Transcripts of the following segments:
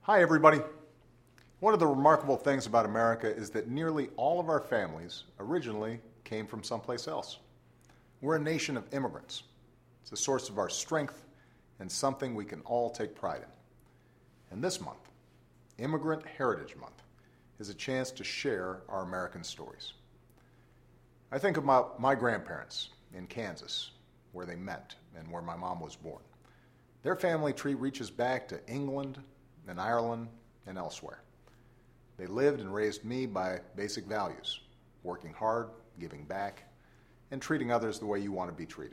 Hi, everybody. One of the remarkable things about America is that nearly all of our families originally came from someplace else. We're a nation of immigrants. It's a source of our strength and something we can all take pride in. And this month, Immigrant Heritage Month, is a chance to share our American stories. I think about my grandparents in Kansas, where they met and where my mom was born. Their family tree reaches back to England and Ireland and elsewhere. They lived and raised me by basic values: working hard, giving back, and treating others the way you want to be treated.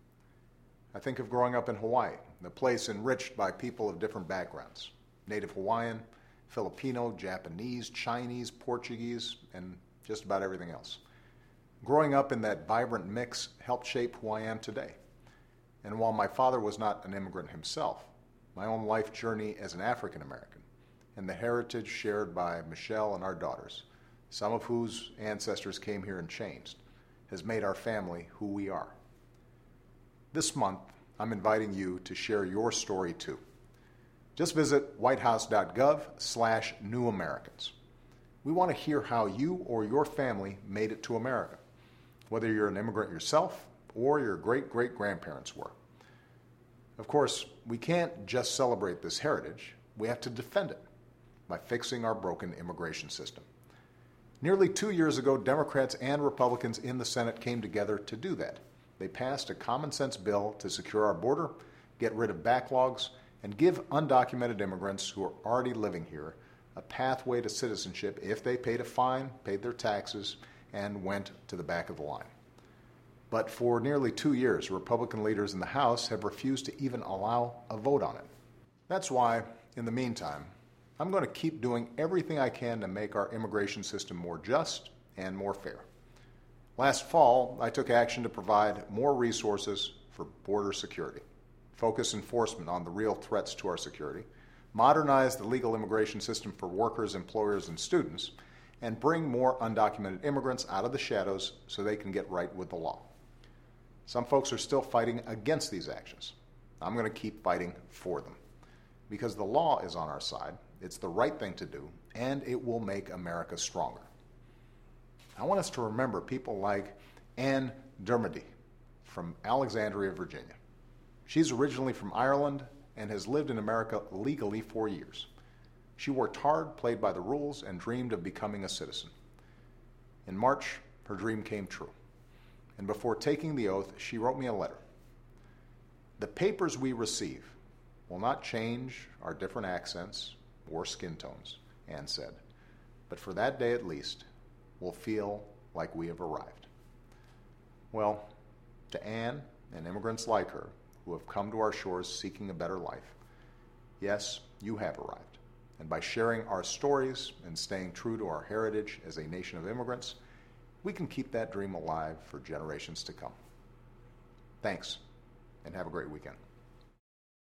I think of growing up in Hawaii, the place enriched by people of different backgrounds: Native Hawaiian, Filipino, Japanese, Chinese, Portuguese, and just about everything else. Growing up in that vibrant mix helped shape who I am today. And while my father was not an immigrant himself, my own life journey as an African American, and the heritage shared by Michelle and our daughters, some of whose ancestors came here and changed, has made our family who we are. This month, I'm inviting you to share your story too. Just visit whitehouse.gov/NewAmericans. We want to hear how you or your family made it to America, whether you're an immigrant yourself or your great-great-grandparents were. Of course, we can't just celebrate this heritage, we have to defend it by fixing our broken immigration system. Nearly 2 years ago, Democrats and Republicans in the Senate came together to do that. They passed a common-sense bill to secure our border, get rid of backlogs, and give undocumented immigrants who are already living here a pathway to citizenship if they paid a fine, paid their taxes, and went to the back of the line. But for nearly 2 years, Republican leaders in the House have refused to even allow a vote on it. That's why, in the meantime, I'm going to keep doing everything I can to make our immigration system more just and more fair. Last fall, I took action to provide more resources for border security, focus enforcement on the real threats to our security, modernize the legal immigration system for workers, employers, and students, and bring more undocumented immigrants out of the shadows so they can get right with the law. Some folks are still fighting against these actions. I'm going to keep fighting for them. Because the law is on our side, it's the right thing to do, and it will make America stronger. I want us to remember people like Anne Dermody from Alexandria, Virginia. She's originally from Ireland and has lived in America legally for years. She worked hard, played by the rules, and dreamed of becoming a citizen. In March, her dream came true. And before taking the oath, she wrote me a letter. The papers we receive will not change our different accents or skin tones, Anne said, but for that day at least, we'll feel like we have arrived. Well, to Anne and immigrants like her who have come to our shores seeking a better life, yes, you have arrived. And by sharing our stories and staying true to our heritage as a nation of immigrants, we can keep that dream alive for generations to come. Thanks, and have a great weekend.